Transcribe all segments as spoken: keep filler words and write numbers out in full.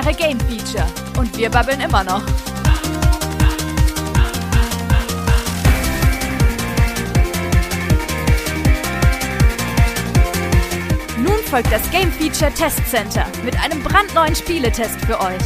Woche Game Feature. Und wir babbeln immer noch. Nun folgt das Game Feature Test Center mit einem brandneuen Spieletest für euch.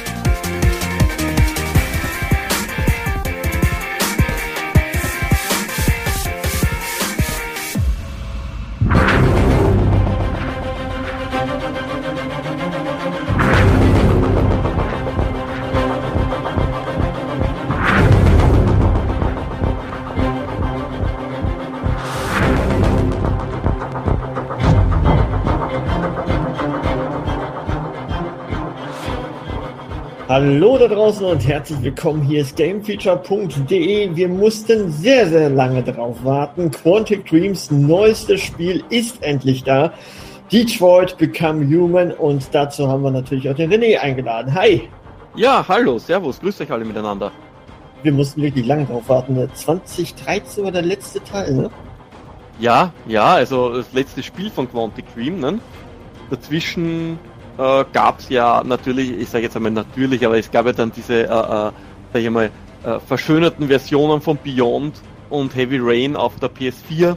Hallo da draußen und herzlich willkommen, hier ist Gamefeature punkt de. Wir mussten sehr, sehr lange drauf warten. Quantic Dreams neuestes Spiel ist endlich da. Detroit Become Human, und dazu haben wir natürlich auch den René eingeladen. Hi! Ja, hallo, servus, grüßt euch alle miteinander. Wir mussten wirklich lange drauf warten. zwanzig dreizehn war der letzte Teil, ne? Ja, ja, also das letzte Spiel von Quantic Dream, ne? Dazwischen äh, gab es ja natürlich, ich sage jetzt einmal natürlich, aber es gab ja dann diese, äh, äh, sag ich mal, äh, verschönerten Versionen von Beyond und Heavy Rain auf der P S vier.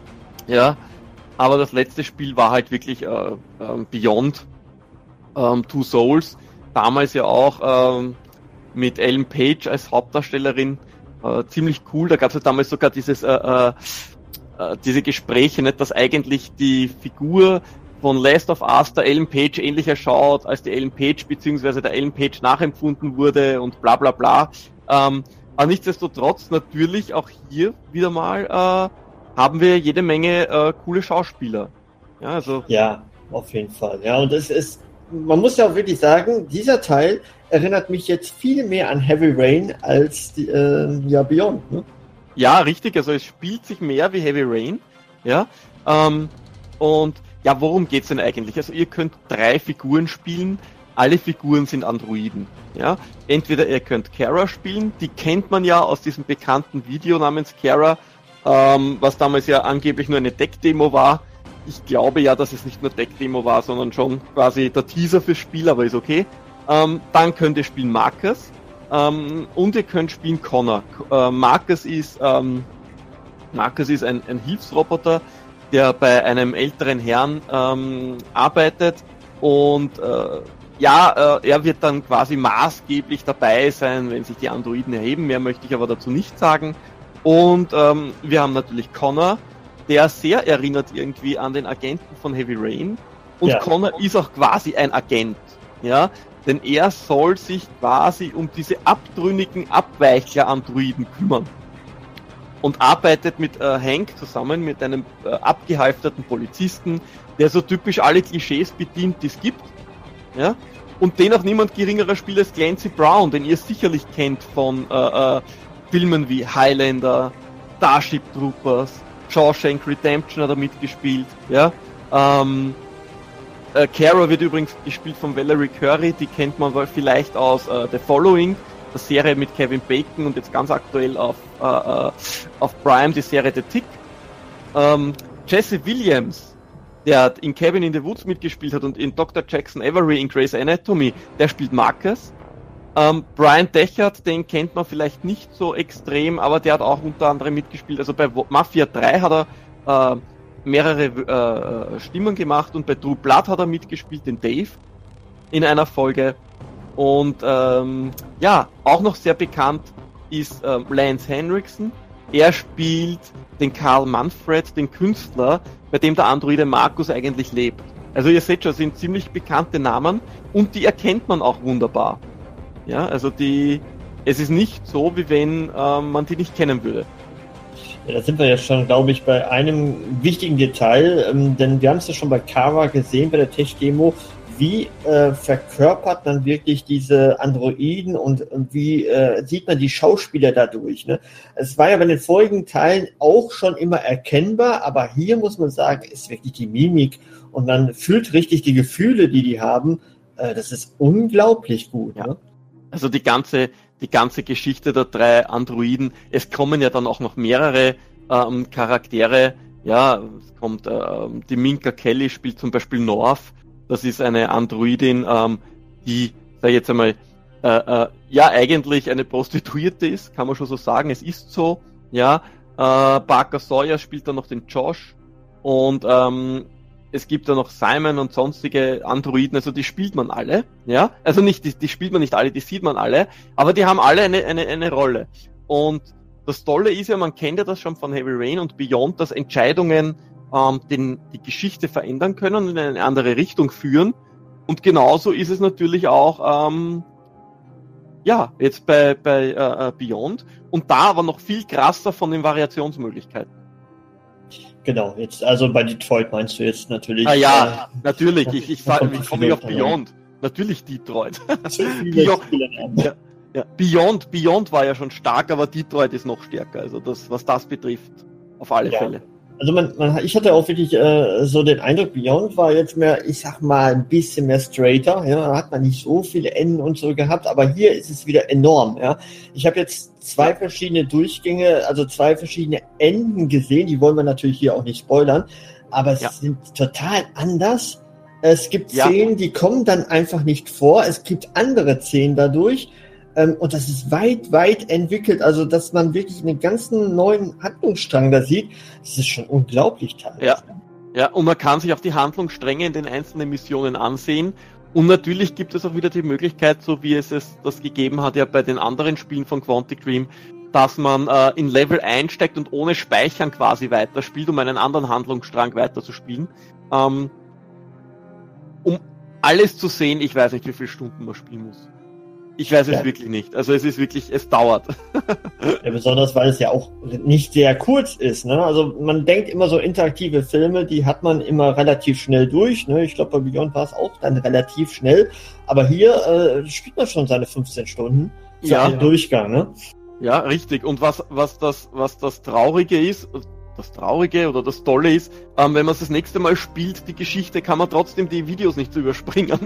Ja, aber das letzte Spiel war halt wirklich äh, äh, Beyond ähm, Two Souls. Damals ja auch ähm, mit Ellen Page als Hauptdarstellerin. Äh, ziemlich cool. Da gab es ja damals sogar dieses äh, äh, diese Gespräche, nicht, dass eigentlich die Figur von Last of Us der Ellen Page ähnlicher schaut, als die Ellen Page beziehungsweise der Ellen Page nachempfunden wurde und bla bla bla. Ähm, aber nichtsdestotrotz natürlich auch hier wieder mal äh, haben wir jede Menge äh, coole Schauspieler. Ja, also ja, auf jeden Fall. Ja, und es ist, man muss ja auch wirklich sagen, dieser Teil erinnert mich jetzt viel mehr an Heavy Rain als die, äh, ja, Beyond, ne? Ja, richtig, also es spielt sich mehr wie Heavy Rain, ja, ähm, und ja, worum geht's denn eigentlich? Also ihr könnt drei Figuren spielen, alle Figuren sind Androiden, ja, entweder ihr könnt Kara spielen, die kennt man ja aus diesem bekannten Video namens Kara, ähm, was damals ja angeblich nur eine Deck-Demo war. Ich glaube ja, dass es nicht nur Deck-Demo war, sondern schon quasi der Teaser fürs Spiel, aber ist okay. Ähm, dann könnt ihr spielen Marcus. Ähm, und ihr könnt spielen Connor. Äh, Marcus ist, ähm, Marcus ist ein, ein Hilfsroboter, der bei einem älteren Herrn ähm, arbeitet, und äh, ja, äh, er wird dann quasi maßgeblich dabei sein, wenn sich die Androiden erheben. Mehr möchte ich aber dazu nicht sagen. Und ähm, wir haben natürlich Connor, der sehr erinnert irgendwie an den Agenten von Heavy Rain. Und ja. Connor ist auch quasi ein Agent, ja. Denn er soll sich quasi um diese abtrünnigen Abweichler-Androiden kümmern. Und arbeitet mit äh, Hank zusammen, mit einem äh, abgehalfterten Polizisten, der so typisch alle Klischees bedient, die es gibt. Ja? Und den auch niemand geringerer spielt als Clancy Brown, den ihr sicherlich kennt von äh, äh, Filmen wie Highlander, Starship Troopers, Shawshank Redemption hat er mitgespielt. Ja? Ähm, Äh, Kara wird übrigens gespielt von Valerie Curry, die kennt man vielleicht aus äh, The Following, der Serie mit Kevin Bacon, und jetzt ganz aktuell auf, äh, äh, auf Prime die Serie The Tick. Ähm, Jesse Williams, der in Cabin in the Woods mitgespielt hat und in Doktor Jackson Avery in Grey's Anatomy, der spielt Marcus. Ähm, Brian Dechert, den kennt man vielleicht nicht so extrem, aber der hat auch unter anderem mitgespielt, also bei Mafia drei hat er äh, mehrere äh, Stimmen gemacht, und bei True Blood hat er mitgespielt, den Dave, in einer Folge. Und ähm, ja, auch noch sehr bekannt ist äh, Lance Henriksen. Er spielt den Carl Manfred, den Künstler, bei dem der Androide Marcus eigentlich lebt. Also ihr seht schon, das sind ziemlich bekannte Namen, und die erkennt man auch wunderbar. Ja, also die, es ist nicht so, wie wenn äh, man die nicht kennen würde. Ja, da sind wir ja schon, glaube ich, bei einem wichtigen Detail, ähm, denn wir haben es ja schon bei Kara gesehen, bei der Tech-Demo, wie äh, verkörpert man wirklich diese Androiden, und, und wie äh, sieht man die Schauspieler dadurch, ne? Es war ja bei den vorigen Teilen auch schon immer erkennbar, aber hier muss man sagen, ist wirklich die Mimik, und man fühlt richtig die Gefühle, die die haben. Äh, das ist unglaublich gut, ja. Ne? Also die ganze die ganze Geschichte der drei Androiden. Es kommen ja dann auch noch mehrere ähm, Charaktere. Ja, es kommt ähm, die Minka Kelly spielt zum Beispiel North. Das ist eine Androidin, ähm, die sag ich jetzt einmal, äh, äh, ja eigentlich eine Prostituierte ist, kann man schon so sagen, es ist so, ja, äh, Parker Sawyer spielt da noch den Josh und ähm, es gibt da noch Simon und sonstige Androiden, also die spielt man alle, ja, also nicht, die, die spielt man nicht alle, die sieht man alle, aber die haben alle eine, eine, eine Rolle. Und das Tolle ist ja, man kennt ja das schon von Heavy Rain und Beyond, dass Entscheidungen ähm, den, die Geschichte verändern können und in eine andere Richtung führen. Und genauso ist es natürlich auch, ähm, ja, jetzt bei, bei äh, Beyond. Und da aber noch viel krasser von den Variationsmöglichkeiten. Genau, jetzt also bei Detroit meinst du jetzt natürlich. Ah ja, äh, natürlich. Ich, ich, ich komme auf Beyond. Natürlich Detroit. Zu viele Beyond, Spiele ja, ja. Beyond, Beyond war ja schon stark, aber Detroit ist noch stärker. Also das, was das betrifft, auf alle ja. Fälle. Also man, man, ich hatte auch wirklich äh, so den Eindruck, Beyond war jetzt mehr, ich sag mal, ein bisschen mehr straighter. Ja, da hat man nicht so viele Enden und so gehabt, aber hier ist es wieder enorm. Ja, ich habe jetzt zwei verschiedene Durchgänge, also zwei verschiedene Enden gesehen. Die wollen wir natürlich hier auch nicht spoilern, aber es ja. sind total anders. Es gibt ja. Szenen, die kommen dann einfach nicht vor. Es gibt andere Szenen dadurch. Und das ist weit, weit entwickelt. Also, dass man wirklich einen ganzen neuen Handlungsstrang da sieht, das ist schon unglaublich teilweise. Ja. ja, und man kann sich auch die Handlungsstränge in den einzelnen Missionen ansehen. Und natürlich gibt es auch wieder die Möglichkeit, so wie es es das gegeben hat ja bei den anderen Spielen von Quantic Dream, dass man äh, in Level einsteigt und ohne Speichern quasi weiterspielt, um einen anderen Handlungsstrang weiterzuspielen. Ähm, um alles zu sehen, ich weiß nicht, wie viele Stunden man spielen muss. Ich weiß es ja. wirklich nicht. Also es ist wirklich, es dauert. Ja, besonders, weil es ja auch nicht sehr kurz ist. Ne? Also man denkt immer so interaktive Filme, die hat man immer relativ schnell durch. Ne? Ich glaube, bei Beyond war es auch dann relativ schnell. Aber hier äh, spielt man schon seine fünfzehn Stunden für ja. einen Durchgang. Ne? Ja, richtig. Und was, was, das, was das Traurige ist, das Traurige oder das Tolle ist, ähm, wenn man es das nächste Mal spielt, die Geschichte, kann man trotzdem die Videos nicht so überspringen.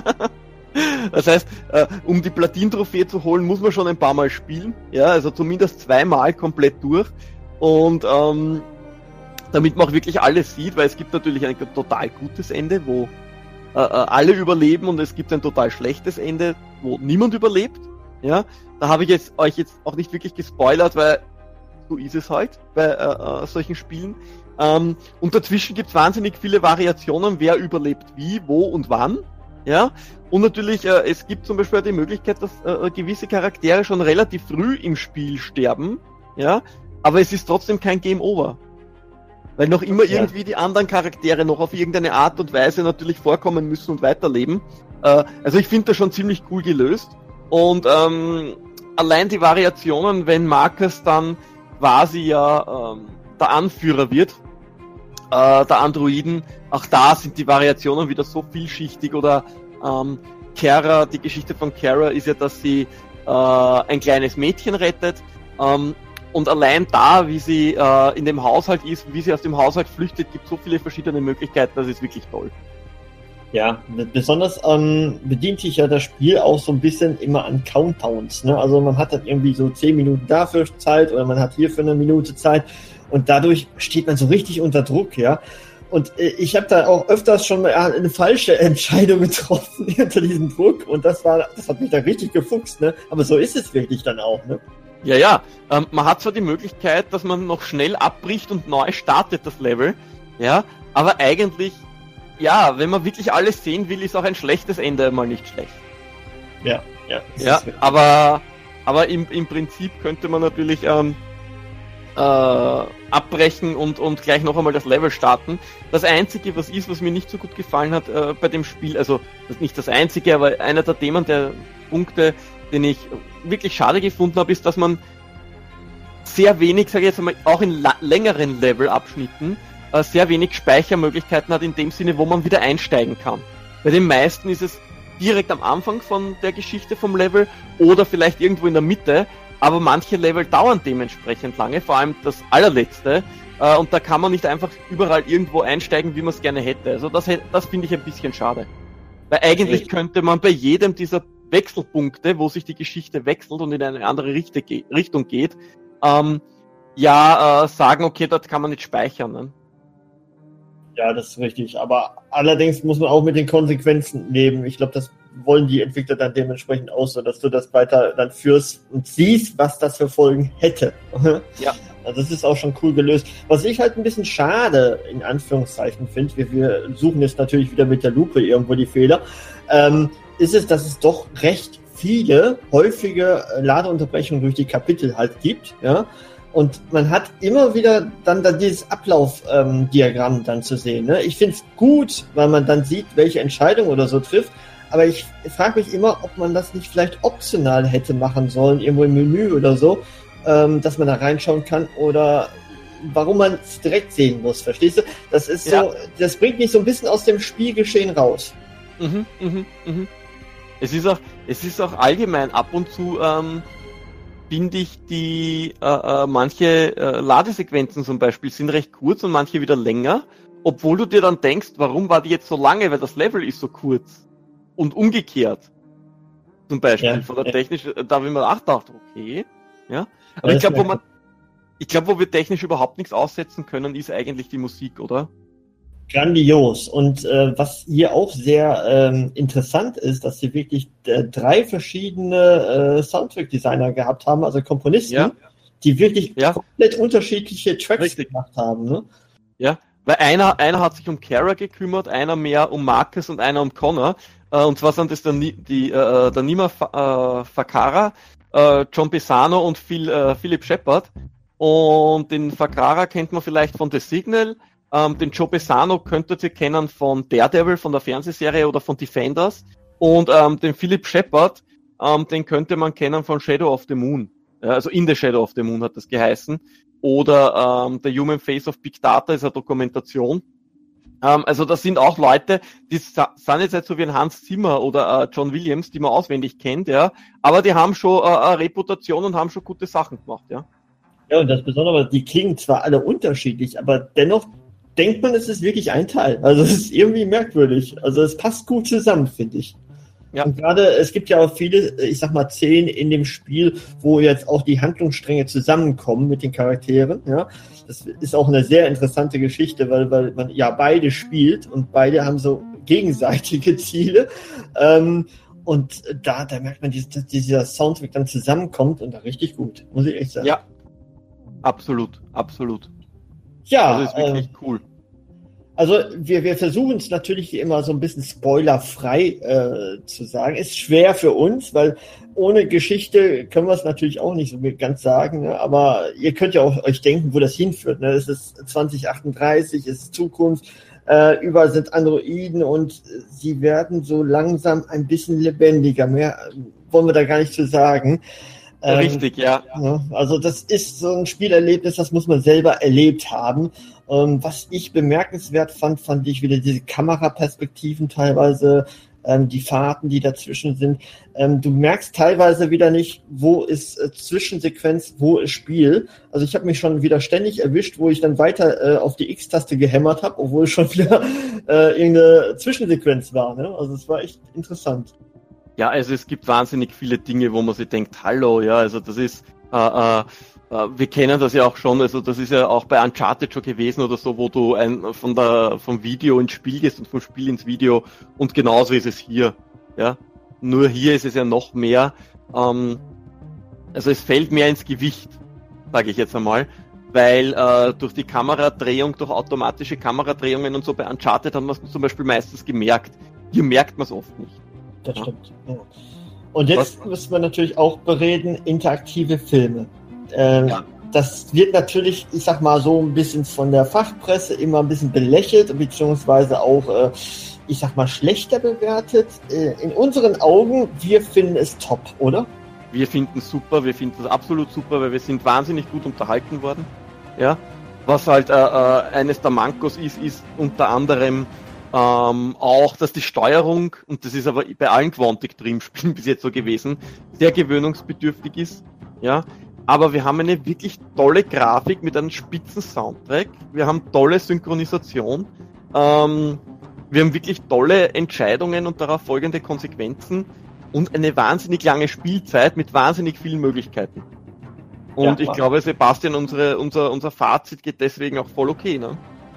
Das heißt, äh, um die Platin-Trophäe zu holen, muss man schon ein paar Mal spielen. Ja, also zumindest zweimal komplett durch. Und ähm, damit man auch wirklich alles sieht, weil es gibt natürlich ein total gutes Ende, wo äh, alle überleben, und es gibt ein total schlechtes Ende, wo niemand überlebt. Ja, da habe ich jetzt euch jetzt auch nicht wirklich gespoilert, weil so ist es halt bei äh, äh, solchen Spielen. Ähm, und dazwischen gibt es wahnsinnig viele Variationen, wer überlebt wie, wo und wann. Ja, und natürlich, äh, es gibt zum Beispiel die Möglichkeit, dass äh, gewisse Charaktere schon relativ früh im Spiel sterben, ja, aber es ist trotzdem kein Game Over. Weil noch immer ja. irgendwie die anderen Charaktere noch auf irgendeine Art und Weise natürlich vorkommen müssen und weiterleben. Äh, also ich finde das schon ziemlich cool gelöst. Und ähm, allein die Variationen, wenn Marcus dann quasi ja ähm, der Anführer wird, äh, der Androiden, auch da sind die Variationen wieder so vielschichtig. Oder ähm, Kara, die Geschichte von Kara ist ja, dass sie äh, ein kleines Mädchen rettet. Ähm, und allein da, wie sie äh, in dem Haushalt ist, wie sie aus dem Haushalt flüchtet, gibt es so viele verschiedene Möglichkeiten, das ist wirklich toll. Ja, besonders ähm, bedient sich ja das Spiel auch so ein bisschen immer an Countdowns. Ne? Also man hat dann irgendwie so zehn Minuten dafür Zeit oder man hat hier für eine Minute Zeit und dadurch steht man so richtig unter Druck, ja. Und äh, ich habe da auch öfters schon mal eine falsche Entscheidung getroffen unter diesem Druck und das war, das hat mich da richtig gefuchst, ne? Aber so ist es wirklich dann auch, ne? Ja, ja. Ähm, man hat zwar die Möglichkeit, dass man noch schnell abbricht und neu startet das Level, ja, aber eigentlich, ja, wenn man wirklich alles sehen will, ist auch ein schlechtes Ende mal nicht schlecht. Ja, ja. Ja, aber, aber im, im Prinzip könnte man natürlich ähm, äh, abbrechen und, und gleich noch einmal das Level starten. Das Einzige, was ist, was mir nicht so gut gefallen hat äh, bei dem Spiel, also das nicht das Einzige, aber einer der Themen, der Punkte, den ich wirklich schade gefunden habe, ist, dass man sehr wenig, sage ich jetzt einmal, auch in la- längeren Levelabschnitten äh, sehr wenig Speichermöglichkeiten hat in dem Sinne, wo man wieder einsteigen kann. Bei den meisten ist es direkt am Anfang von der Geschichte vom Level oder vielleicht irgendwo in der Mitte, aber manche Level dauern dementsprechend lange, vor allem das allerletzte, äh, und da kann man nicht einfach überall irgendwo einsteigen, wie man es gerne hätte. Also das, das finde ich ein bisschen schade. Weil eigentlich könnte man bei jedem dieser Wechselpunkte, wo sich die Geschichte wechselt und in eine andere Richtung geht, ähm, ja, äh, sagen, okay, dort kann man nicht speichern. Ne? Ja, das ist richtig. Aber allerdings muss man auch mit den Konsequenzen leben. Ich glaube, das wollen die Entwickler dann dementsprechend aus, sodass du das weiter dann führst und siehst, was das für Folgen hätte. Ja. Also das ist auch schon cool gelöst. Was ich halt ein bisschen schade, in Anführungszeichen, finde, wir, wir suchen jetzt natürlich wieder mit der Lupe irgendwo die Fehler, ähm, ist es, dass es doch recht viele häufige Ladeunterbrechungen durch die Kapitel halt gibt, ja. Und man hat immer wieder dann, dann dieses Ablaufdiagramm ähm, dann zu sehen. Ne? Ich finde es gut, weil man dann sieht, welche Entscheidung oder so trifft. Aber ich frage mich immer, ob man das nicht vielleicht optional hätte machen sollen, irgendwo im Menü oder so, ähm, dass man da reinschauen kann oder warum man es direkt sehen muss. Verstehst du? Das ist so, ja. Das bringt mich so ein bisschen aus dem Spielgeschehen raus. Mhm, mhm, mhm. Es ist auch, es ist auch allgemein ab und zu, ähm, finde ich, die äh, äh, manche äh, Ladesequenzen zum Beispiel sind recht kurz und manche wieder länger, obwohl du dir dann denkst, warum war die jetzt so lange, weil das Level ist so kurz. Und umgekehrt. Zum Beispiel, ja, von der ja. technisch, da habe ich mir auch gedacht, okay, ja. Aber ja, ich glaube, wo man, ich glaube, wo wir technisch überhaupt nichts aussetzen können, ist eigentlich die Musik, oder? Grandios. Und äh, was hier auch sehr ähm, interessant ist, dass sie wirklich äh, drei verschiedene äh, Soundtrack-Designer gehabt haben, also Komponisten, ja. die wirklich ja. komplett unterschiedliche Tracks Richtig. gemacht haben. Ne? Ja, weil einer, einer hat sich um Kara gekümmert, einer mehr um Marcus und einer um Connor. Äh, und zwar sind das der, die, äh, der Nima Fa- äh, Fakara, äh, John Pisano und Phil, äh, Philip Shepard. Und den Fakara kennt man vielleicht von The Signal. Ähm, den Joe Pisano könntet ihr kennen von Daredevil, von der Fernsehserie oder von Defenders. Und ähm, den Philip Shepard, ähm, den könnte man kennen von Shadow of the Moon. Ja, also in The Shadow of the Moon hat das geheißen. Oder ähm, The Human Face of Big Data ist eine Dokumentation. Ähm, also das sind auch Leute, die sa- sind jetzt nicht so wie ein Hans Zimmer oder äh, John Williams, die man auswendig kennt, ja. Aber die haben schon äh, eine Reputation und haben schon gute Sachen gemacht, ja. Ja, und das Besondere, die klingen zwar alle unterschiedlich, aber dennoch denkt man, es ist wirklich ein Teil. Also es ist irgendwie merkwürdig. Also es passt gut zusammen, finde ich. Ja. Und gerade, es gibt ja auch viele, ich sag mal, Szenen in dem Spiel, wo jetzt auch die Handlungsstränge zusammenkommen mit den Charakteren. Ja, das ist auch eine sehr interessante Geschichte, weil, weil man ja beide spielt und beide haben so gegenseitige Ziele. Ähm, und da, da merkt man, dass dieser Soundtrack dann zusammenkommt und da richtig gut, muss ich echt sagen. Ja, absolut, absolut. Ja, das ist wirklich äh, cool. Also wir, wir versuchen es natürlich immer so ein bisschen spoilerfrei äh, zu sagen. Ist schwer für uns, weil ohne Geschichte können wir es natürlich auch nicht so ganz sagen. Ne? Aber ihr könnt ja auch euch denken, wo das hinführt. Ne? Es ist zwanzig achtunddreißig, es ist Zukunft, äh, überall sind Androiden und sie werden so langsam ein bisschen lebendiger. Mehr wollen wir da gar nicht zu sagen. Richtig, ähm, ja. ja. Also das ist so ein Spielerlebnis, das muss man selber erlebt haben. Ähm, was ich bemerkenswert fand, fand ich wieder diese Kameraperspektiven teilweise, ähm, die Fahrten, die dazwischen sind. Ähm, du merkst teilweise wieder nicht, wo ist äh, Zwischensequenz, wo ist Spiel. Also ich habe mich schon wieder ständig erwischt, wo ich dann weiter äh, auf die X-Taste gehämmert habe, obwohl es schon wieder äh, irgendeine Zwischensequenz war. Ne? Also es war echt interessant. Ja, also es gibt wahnsinnig viele Dinge, wo man sich denkt, hallo, ja, also das ist, äh, äh, wir kennen das ja auch schon, also das ist ja auch bei Uncharted schon gewesen oder so, wo du ein, von der, vom Video ins Spiel gehst und vom Spiel ins Video und genauso ist es hier, ja. Nur hier ist es ja noch mehr, ähm, also es fällt mehr ins Gewicht, sage ich jetzt einmal, weil äh, durch die Kameradrehung, durch automatische Kameradrehungen und so bei Uncharted haben wir es zum Beispiel meistens gemerkt. Hier merkt man es oft nicht. Das stimmt. Ja. Und jetzt Was? müssen wir natürlich auch bereden, interaktive Filme. Ähm, ja. Das wird natürlich, ich sag mal so ein bisschen von der Fachpresse immer ein bisschen belächelt, beziehungsweise auch, äh, ich sag mal, schlechter bewertet. Äh, in unseren Augen, wir finden es top, oder? Wir finden es super, wir finden es absolut super, weil wir sind wahnsinnig gut unterhalten worden. Ja. Was halt äh, äh, eines der Mankos ist, ist unter anderem Ähm, auch, dass die Steuerung, und das ist aber bei allen Quantic-Dream-Spielen bis jetzt so gewesen, sehr gewöhnungsbedürftig ist, ja, aber wir haben eine wirklich tolle Grafik mit einem spitzen Soundtrack, wir haben tolle Synchronisation, ähm, wir haben wirklich tolle Entscheidungen und darauf folgende Konsequenzen und eine wahnsinnig lange Spielzeit mit wahnsinnig vielen Möglichkeiten. Und ja, ich glaube, Sebastian, unsere, unser, unser Fazit geht deswegen auch voll okay, ne?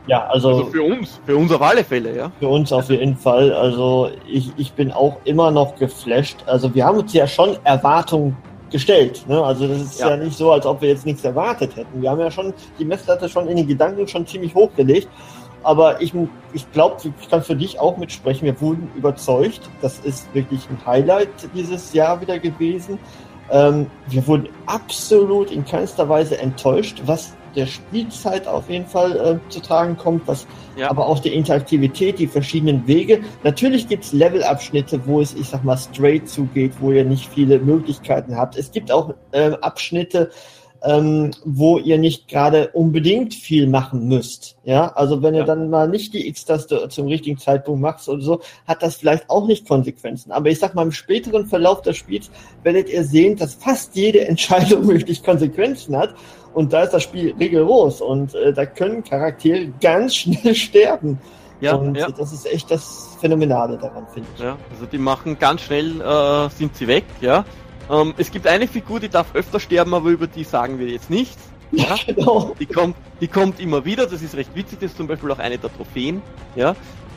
Ja, also, also für uns, für uns auf alle Fälle, ja. Für uns auf jeden Fall. Also ich, ich bin auch immer noch geflasht. Also wir haben uns ja schon Erwartungen gestellt. Ne? Also das ist ja. ja nicht so, als ob wir jetzt nichts erwartet hätten. Wir haben ja schon die Messlatte schon in den Gedanken schon ziemlich hochgelegt. Aber ich, ich glaube, ich kann für dich auch mitsprechen. Wir wurden überzeugt. Das ist wirklich ein Highlight dieses Jahr wieder gewesen. Ähm, wir wurden absolut in keinster Weise enttäuscht, was der Spielzeit auf jeden Fall äh, zu tragen kommt, was ja. aber auch die Interaktivität, die verschiedenen Wege. Natürlich gibt es Levelabschnitte, wo es, ich sag mal, straight zugeht, wo ihr nicht viele Möglichkeiten habt. Es gibt auch äh, Abschnitte, ähm, wo ihr nicht gerade unbedingt viel machen müsst. Ja, also wenn ihr ja. dann mal nicht die X-Taste zum richtigen Zeitpunkt macht oder so, hat das vielleicht auch nicht Konsequenzen. Aber ich sag mal, im späteren Verlauf des Spiels werdet ihr sehen, dass fast jede Entscheidung wirklich Konsequenzen hat. Und da ist das Spiel rigoros und äh, da können Charaktere ganz schnell sterben. Ja, und ja. das ist echt das Phänomenale daran, finde ich. Ja, also die machen ganz schnell, äh, sind sie weg, ja. Ähm, es gibt eine Figur, die darf öfter sterben, aber über die sagen wir jetzt nichts. Ja, genau. Die kommt, die kommt immer wieder, das ist recht witzig, das ist zum Beispiel auch eine der Trophäen, ja.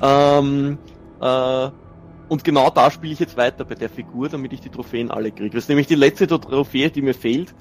Ähm, äh, und genau da spiele ich jetzt weiter bei der Figur, damit ich die Trophäen alle kriege. Das ist nämlich die letzte Trophäe, die mir fehlt.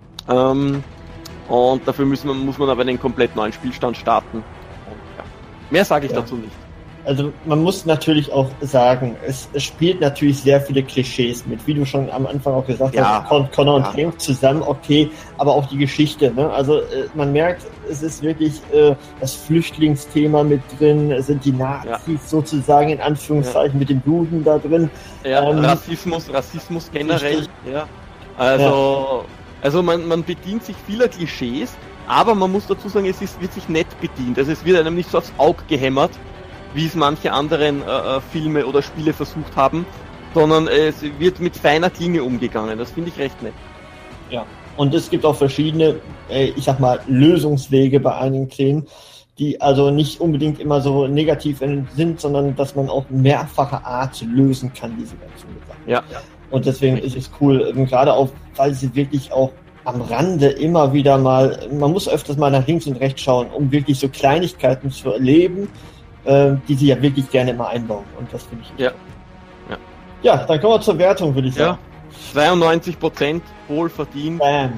Ähm, Und dafür müssen wir, muss man aber den komplett neuen Spielstand starten. Und ja. Mehr sage ich ja. dazu nicht. Also man muss natürlich auch sagen, es, es spielt natürlich sehr viele Klischees mit, wie du schon am Anfang auch gesagt ja. hast, Con- Connor und ja. Hank zusammen, okay, aber auch die Geschichte. Ne? Also äh, man merkt, es ist wirklich äh, das Flüchtlingsthema mit drin, es sind die Nazis ja. sozusagen in Anführungszeichen ja. mit dem Juden da drin. Ja, ähm, Rassismus, Rassismus generell. Richtig. Ja. Also... Ja. Also man, man bedient sich vieler Klischees, aber man muss dazu sagen, es ist, wird sich nett bedient. Also es wird einem nicht so aufs Auge gehämmert, wie es manche anderen äh, Filme oder Spiele versucht haben, sondern es wird mit feiner Klinge umgegangen. Das finde ich recht nett. Ja, und es gibt auch verschiedene, äh, ich sag mal, Lösungswege bei einigen Themen, die also nicht unbedingt immer so negativ sind, sondern dass man auch mehrfache Art lösen kann, diese ganzen Sachen. Ja, ja. Und deswegen ist es cool, gerade auch, weil sie wirklich auch am Rande immer wieder mal, man muss öfters mal nach links und rechts schauen, um wirklich so Kleinigkeiten zu erleben, äh, die sie ja wirklich gerne immer einbauen. Und das finde ich. Ja. ja. Ja, dann kommen wir zur Wertung, würde ich sagen. Ja. zweiundneunzig Prozent wohl verdient. Bam.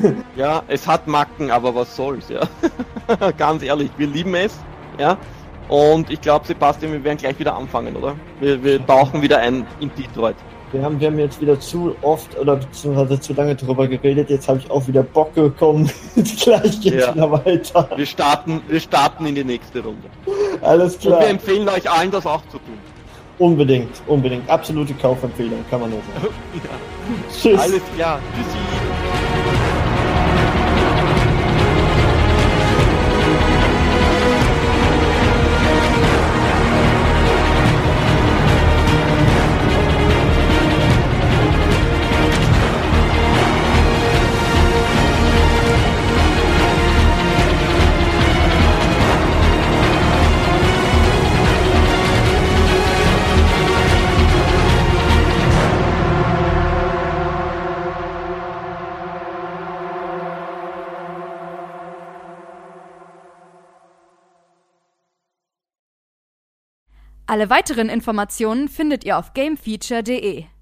Ja, es hat Macken, aber was soll's, ja. Ganz ehrlich, wir lieben es, ja. Und ich glaube, Sebastian, wir werden gleich wieder anfangen, oder? Wir, wir tauchen wieder ein in Detroit. Wir haben, wir haben jetzt wieder zu oft oder beziehungsweise zu lange drüber geredet. Jetzt habe ich auch wieder Bock bekommen. Gleich geht's ja. wieder weiter. Wir starten, wir starten in die nächste Runde. Alles klar. Und wir empfehlen euch allen, das auch zu tun. Unbedingt, unbedingt. Absolute Kaufempfehlung, kann man nur sagen. ja. Tschüss. Alles klar. Tschüssi. Alle weiteren Informationen findet ihr auf gamefeature punkt de.